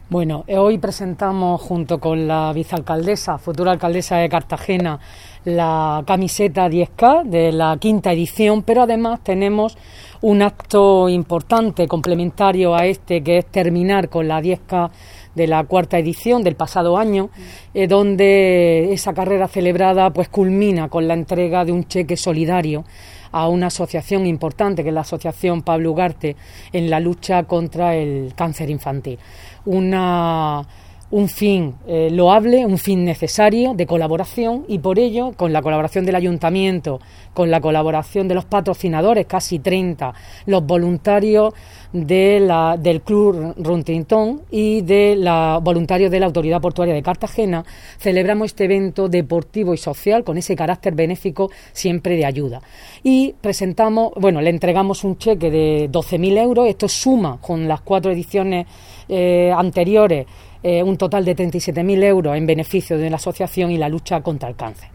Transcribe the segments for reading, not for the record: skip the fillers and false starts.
Bueno, hoy presentamos junto con la vicealcaldesa, futura alcaldesa de Cartagena, la camiseta 10K de la quinta edición, pero además tenemos un acto importante complementario a este, que es terminar con la 10K de la cuarta edición del pasado año, donde esa carrera celebrada pues culmina con la entrega de un cheque solidario a una asociación importante, que es la Asociación Pablo Ugarte, en la lucha contra el cáncer infantil. Un fin loable, un fin necesario de colaboración, y por ello, con la colaboración del Ayuntamiento, con la colaboración de los patrocinadores, casi 30, los voluntarios del Club Runtington y de los voluntarios de la Autoridad Portuaria de Cartagena, celebramos este evento deportivo y social con ese carácter benéfico siempre de ayuda. Y le entregamos un cheque de 12.000 euros, esto suma con las 4 ediciones anteriores un total de 37.000 euros en beneficio de la asociación y la lucha contra el cáncer.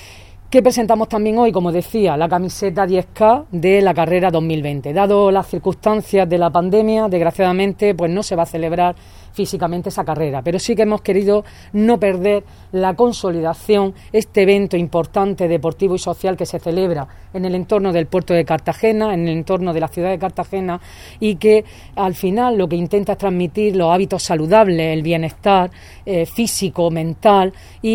Que presentamos también hoy, como decía, la camiseta 10K de la carrera 2020. Dado las circunstancias de la pandemia, desgraciadamente, pues no se va a celebrar físicamente esa carrera, pero sí que hemos querido no perder la consolidación, este evento importante deportivo y social que se celebra en el entorno del puerto de Cartagena, en el entorno de la ciudad de Cartagena, y que al final lo que intenta es transmitir los hábitos saludables, el bienestar físico, mental,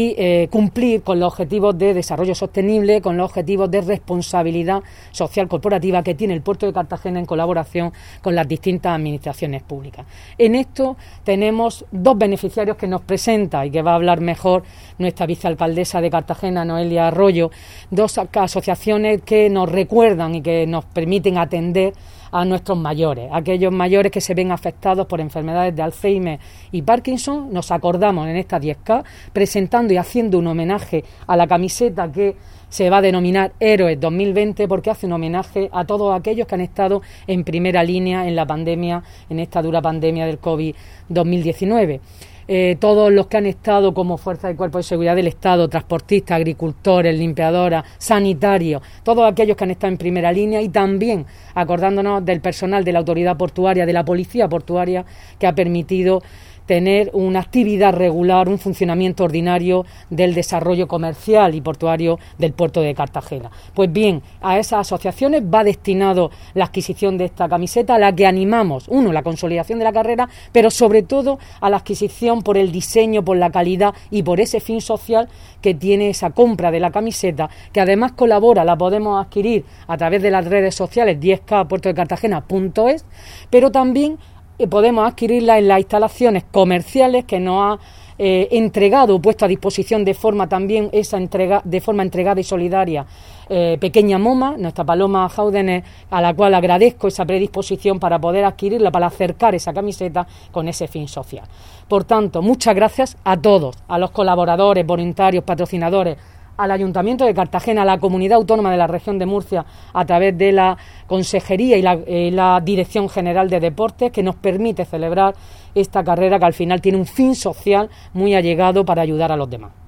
y cumplir con los objetivos de desarrollo sostenible, con los objetivos de responsabilidad social corporativa que tiene el puerto de Cartagena en colaboración con las distintas administraciones públicas. En esto tenemos 2 beneficiarios que nos presenta y que va a hablar mejor nuestra vicealcaldesa de Cartagena, Noelia Arroyo, 2 asociaciones que nos recuerdan y que nos permiten atender a nuestros mayores, aquellos mayores que se ven afectados por enfermedades de Alzheimer y Parkinson. Nos acordamos en esta 10K presentando y haciendo un homenaje a la camiseta que se va a denominar Héroes 2020, porque hace un homenaje a todos aquellos que han estado en primera línea en la pandemia, en esta dura pandemia del COVID-2019. Todos los que han estado como fuerza de cuerpo de seguridad del Estado, transportistas, agricultores, limpiadoras, sanitarios, todos aquellos que han estado en primera línea, y también acordándonos del personal de la autoridad portuaria, de la policía portuaria, que ha permitido tener una actividad regular, un funcionamiento ordinario del desarrollo comercial y portuario del puerto de Cartagena. Pues bien, a esas asociaciones va destinado la adquisición de esta camiseta, a la que animamos, la consolidación de la carrera, pero sobre todo a la adquisición por el diseño, por la calidad y por ese fin social que tiene esa compra de la camiseta, que además colabora, la podemos adquirir a través de las redes sociales 10K puertodecartagena.es, pero también podemos adquirirla en las instalaciones comerciales que nos ha puesto a disposición de forma entregada y solidaria Pequeña Moma, nuestra Paloma Jáudenes, a la cual agradezco esa predisposición para poder adquirirla, para acercar esa camiseta con ese fin social. Por tanto, muchas gracias a todos, a los colaboradores, voluntarios, patrocinadores, al Ayuntamiento de Cartagena, a la Comunidad Autónoma de la Región de Murcia, a través de la Consejería y la Dirección General de Deportes, que nos permite celebrar esta carrera que al final tiene un fin social muy allegado para ayudar a los demás.